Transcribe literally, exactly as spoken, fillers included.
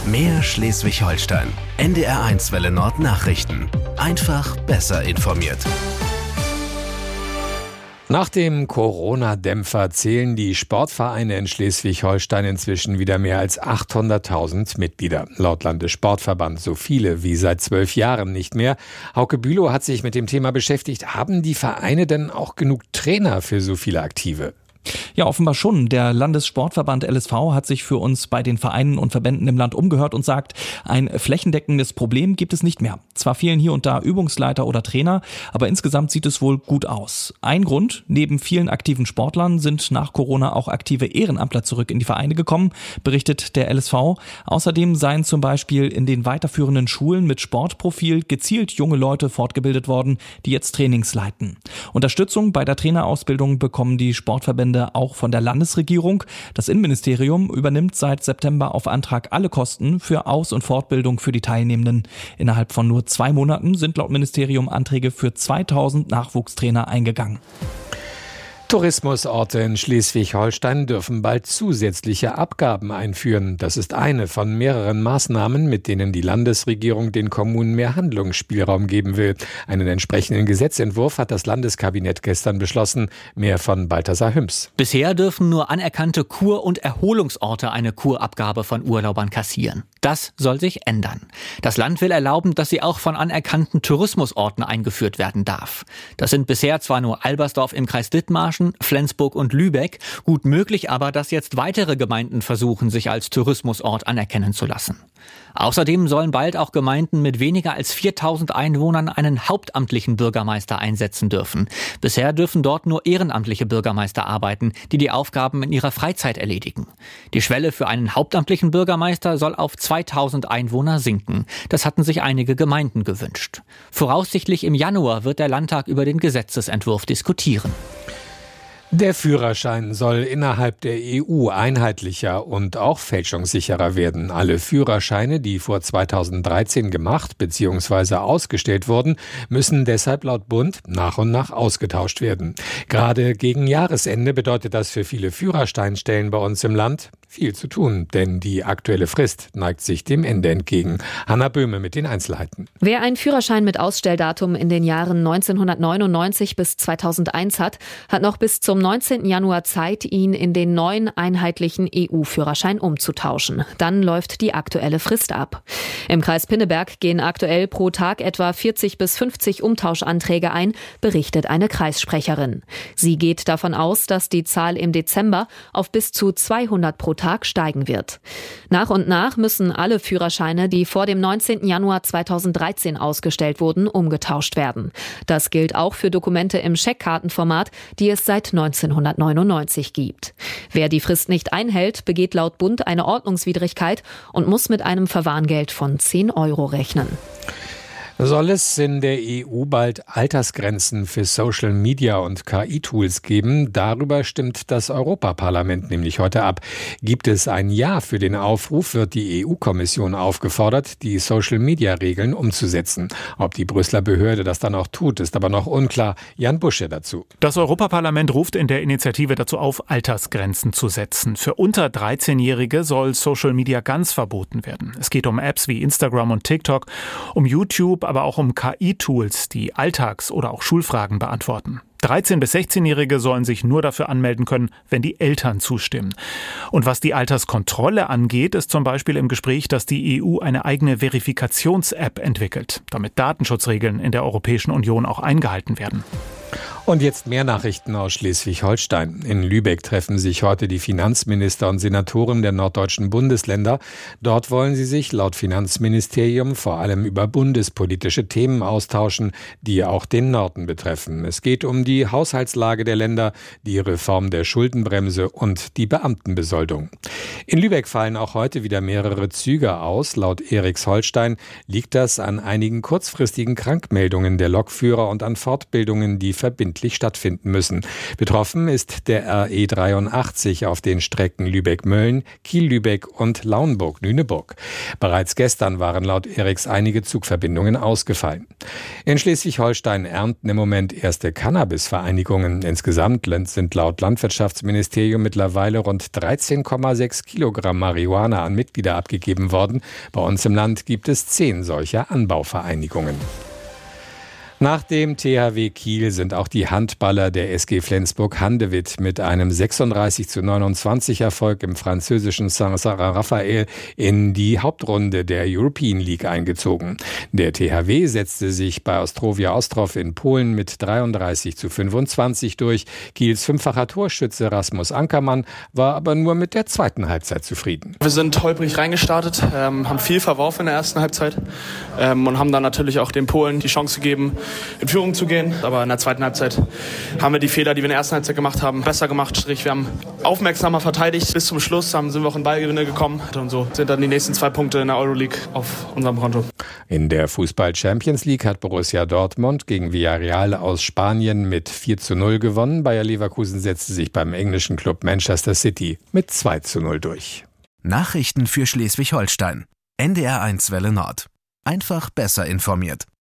Mehr Schleswig-Holstein. N D R eins Welle Nord Nachrichten. Einfach besser informiert. Nach dem Corona-Dämpfer zählen die Sportvereine in Schleswig-Holstein inzwischen wieder mehr als achthunderttausend Mitglieder. Laut Landessportverband so viele wie seit zwölf Jahren nicht mehr. Hauke Bülow hat sich mit dem Thema beschäftigt. Haben die Vereine denn auch genug Trainer für so viele Aktive? Ja, offenbar schon. Der Landessportverband L S V hat sich für uns bei den Vereinen und Verbänden im Land umgehört und sagt, ein flächendeckendes Problem gibt es nicht mehr. Zwar fehlen hier und da Übungsleiter oder Trainer, aber insgesamt sieht es wohl gut aus. Ein Grund, neben vielen aktiven Sportlern sind nach Corona auch aktive Ehrenamtler zurück in die Vereine gekommen, berichtet der L S V. Außerdem seien zum Beispiel in den weiterführenden Schulen mit Sportprofil gezielt junge Leute fortgebildet worden, die jetzt Trainings leiten. Unterstützung bei der Trainerausbildung bekommen die Sportverbände auch von der Landesregierung. Das Innenministerium übernimmt seit September auf Antrag alle Kosten für Aus- und Fortbildung für die Teilnehmenden. Innerhalb von nur zwei Monaten sind laut Ministerium Anträge für zweitausend Nachwuchstrainer eingegangen. Tourismusorte in Schleswig-Holstein dürfen bald zusätzliche Abgaben einführen. Das ist eine von mehreren Maßnahmen, mit denen die Landesregierung den Kommunen mehr Handlungsspielraum geben will. Einen entsprechenden Gesetzentwurf hat das Landeskabinett gestern beschlossen. Mehr von Balthasar Hüms. Bisher dürfen nur anerkannte Kur- und Erholungsorte eine Kurabgabe von Urlaubern kassieren. Das soll sich ändern. Das Land will erlauben, dass sie auch von anerkannten Tourismusorten eingeführt werden darf. Das sind bisher zwar nur Albersdorf im Kreis Dithmarschen, Flensburg und Lübeck. Gut möglich aber, dass jetzt weitere Gemeinden versuchen, sich als Tourismusort anerkennen zu lassen. Außerdem sollen bald auch Gemeinden mit weniger als viertausend Einwohnern einen hauptamtlichen Bürgermeister einsetzen dürfen. Bisher dürfen dort nur ehrenamtliche Bürgermeister arbeiten, die die Aufgaben in ihrer Freizeit erledigen. Die Schwelle für einen hauptamtlichen Bürgermeister soll auf zweitausend Einwohner sinken. Das hatten sich einige Gemeinden gewünscht. Voraussichtlich im Januar wird der Landtag über den Gesetzesentwurf diskutieren. Der Führerschein soll innerhalb der E U einheitlicher und auch fälschungssicherer werden. Alle Führerscheine, die vor zweitausenddreizehn gemacht bzw. ausgestellt wurden, müssen deshalb laut Bund nach und nach ausgetauscht werden. Gerade gegen Jahresende bedeutet das für viele Führerscheinstellen bei uns im Land viel zu tun, denn die aktuelle Frist neigt sich dem Ende entgegen. Hanna Böhme mit den Einzelheiten. Wer einen Führerschein mit Ausstelldatum in den Jahren neunzehnhundertneunundneunzig bis zweitausendeins hat, hat noch bis zum neunzehnten Januar Zeit, ihn in den neuen einheitlichen E U-Führerschein umzutauschen. Dann läuft die aktuelle Frist ab. Im Kreis Pinneberg gehen aktuell pro Tag etwa vierzig bis fünfzig Umtauschanträge ein, berichtet eine Kreissprecherin. Sie geht davon aus, dass die Zahl im Dezember auf bis zu zweihundert pro Tag steigen wird. Nach und nach müssen alle Führerscheine, die vor dem neunzehnten Januar zweitausenddreizehn ausgestellt wurden, umgetauscht werden. Das gilt auch für Dokumente im Scheckkartenformat, die es seit neunzehnhundertneunundneunzig gibt. Wer die Frist nicht einhält, begeht laut Bund eine Ordnungswidrigkeit und muss mit einem Verwarngeld von zehn Euro rechnen. Soll es in der E U bald Altersgrenzen für Social Media und K I-Tools geben? Darüber stimmt das Europaparlament nämlich heute ab. Gibt es ein Ja für den Aufruf, wird die E U-Kommission aufgefordert, die Social-Media-Regeln umzusetzen. Ob die Brüsseler Behörde das dann auch tut, ist aber noch unklar. Jan Busche dazu. Das Europaparlament ruft in der Initiative dazu auf, Altersgrenzen zu setzen. Für unter dreizehnjährige soll Social Media ganz verboten werden. Es geht um Apps wie Instagram und TikTok, um YouTube, aber auch um K I-Tools, die Alltags- oder auch Schulfragen beantworten. dreizehn- bis sechzehnjährige sollen sich nur dafür anmelden können, wenn die Eltern zustimmen. Und was die Alterskontrolle angeht, ist zum Beispiel im Gespräch, dass die E U eine eigene Verifikations-App entwickelt, damit Datenschutzregeln in der Europäischen Union auch eingehalten werden. Und jetzt mehr Nachrichten aus Schleswig-Holstein. In Lübeck treffen sich heute die Finanzminister und Senatoren der norddeutschen Bundesländer. Dort wollen sie sich laut Finanzministerium vor allem über bundespolitische Themen austauschen, die auch den Norden betreffen. Es geht um die Haushaltslage der Länder, die Reform der Schuldenbremse und die Beamtenbesoldung. In Lübeck fallen auch heute wieder mehrere Züge aus. Laut Erichs-Holstein liegt das an einigen kurzfristigen Krankmeldungen der Lokführer und an Fortbildungen, die verbinden endlich stattfinden müssen. Betroffen ist der R E dreiundachtzig auf den Strecken Lübeck-Mölln, Kiel-Lübeck und Lauenburg-Lüneburg. Bereits gestern waren laut E R I X einige Zugverbindungen ausgefallen. In Schleswig-Holstein ernten im Moment erste Cannabis-Vereinigungen. Insgesamt sind laut Landwirtschaftsministerium mittlerweile rund dreizehn Komma sechs Kilogramm Marihuana an Mitglieder abgegeben worden. Bei uns im Land gibt es zehn solcher Anbauvereinigungen. Nach dem T H W Kiel sind auch die Handballer der S G Flensburg-Handewitt mit einem sechsunddreißig zu neunundzwanzig Erfolg im französischen Saint-Raphael in die Hauptrunde der European League eingezogen. Der T H W setzte sich bei Ostrowia Ostrów in Polen mit dreiunddreißig zu fünfundzwanzig durch. Kiels fünffacher Torschütze Rasmus Ankermann war aber nur mit der zweiten Halbzeit zufrieden. Wir sind holprig reingestartet, ähm, haben viel verworfen in der ersten Halbzeit ähm, und haben dann natürlich auch den Polen die Chance gegeben, in Führung zu gehen. Aber in der zweiten Halbzeit haben wir die Fehler, die wir in der ersten Halbzeit gemacht haben, besser gemacht. Strich, wir haben aufmerksamer verteidigt. Bis zum Schluss haben, sind wir auch in Ballgewinne gekommen. Und so sind dann die nächsten zwei Punkte in der Euroleague auf unserem Konto. In der Fußball-Champions League hat Borussia Dortmund gegen Villarreal aus Spanien mit vier zu null gewonnen. Bayer Leverkusen setzte sich beim englischen Club Manchester City mit zwei zu null durch. Nachrichten für Schleswig-Holstein. N D R eins Welle Nord. Einfach besser informiert.